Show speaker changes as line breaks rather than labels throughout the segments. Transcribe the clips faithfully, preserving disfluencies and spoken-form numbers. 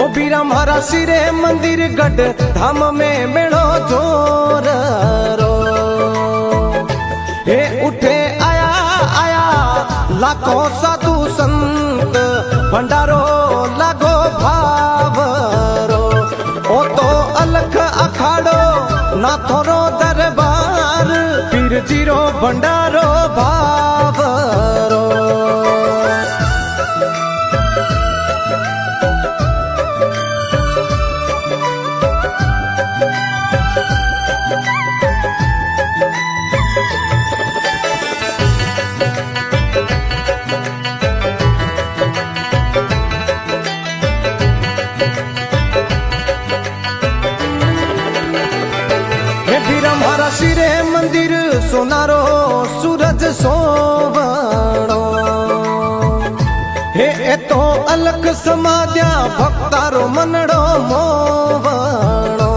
बीरा मारा सिरे मंदिर गढ़ धाम में मेड़ो जोर रो हे उठे आया आया लाखों साधु संत भंडारो लागो भावरो ओ तो अलख अखाड़ो नाथोरो दरबार पीर जीरो भंडारो भावरो सिरे मंदिर सोनारो सूरज सोवणो हे एतो अलख समाद्या भक्तारो मनड़ो मोवणो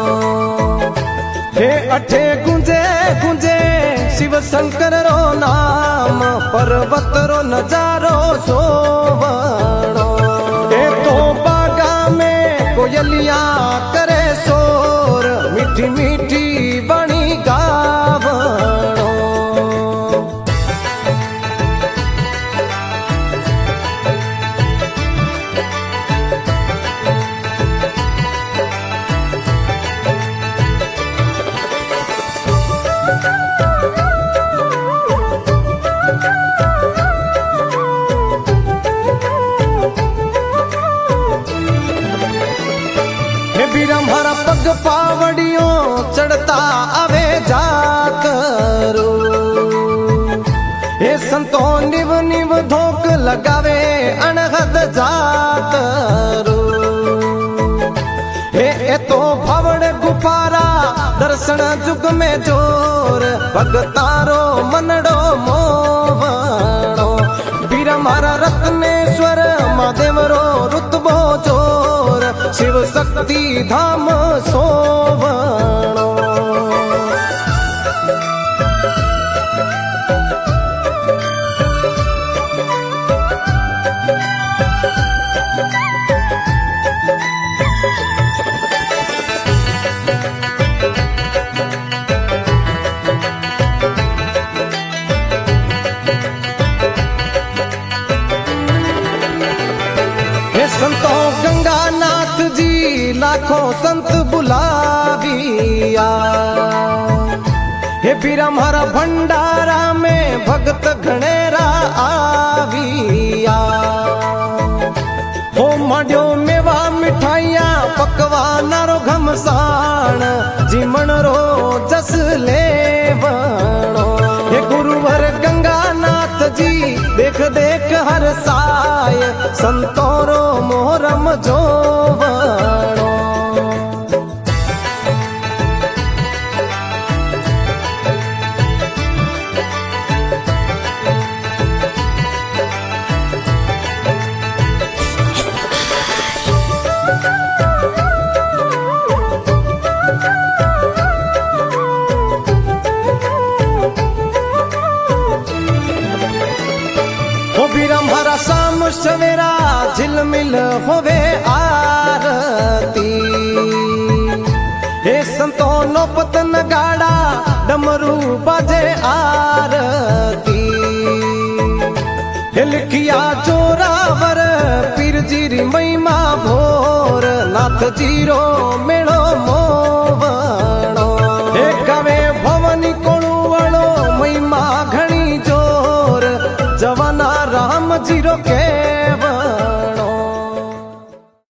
हे अठे गुंजे गुंजे शिव शंकर रो नाम पर्वत रो नजारो सोवणो एतो बागा में कोयलिया करे शोर मीठी मीठी गावणो हे बीरा मारा पग पावड़ियों चढ़ता आवे जा करो हे संतो निव निव धोक लगावे अनहद जा करो हे ए तो भवड़ गुफारा दर्शन जुग में जोर भगतारो मनड़ो मोवणो बीरा मारा रत्नेश्वर महादेवरो रुतबो जोर शिव शक्ति धाम सोवणो संतो गंगानाथ जी लाखों संत बुलाविया हे बीरा मारा भंडारा में भक्त घनेरा आविया हो मड्यो मेवा मिठाइया पकवाना रो घमसान जीमण रो जस लेवणो हे गुरुवर गंगानाथ जी देख देख हर साय संतोरो मोहरम जोवणो हमारा शाम सवेरा झिलमिल होवे आरती हे संतो नौपत नगाड़ा डमरू बाजे आरती हे लिखिया जोरावर पीर जीरी महिमा भोर नाथ जीरो मेड़ो मोवणो हे गावे भवनी कोणु वालो महिमा घणी जोर जवाना राम जीरो के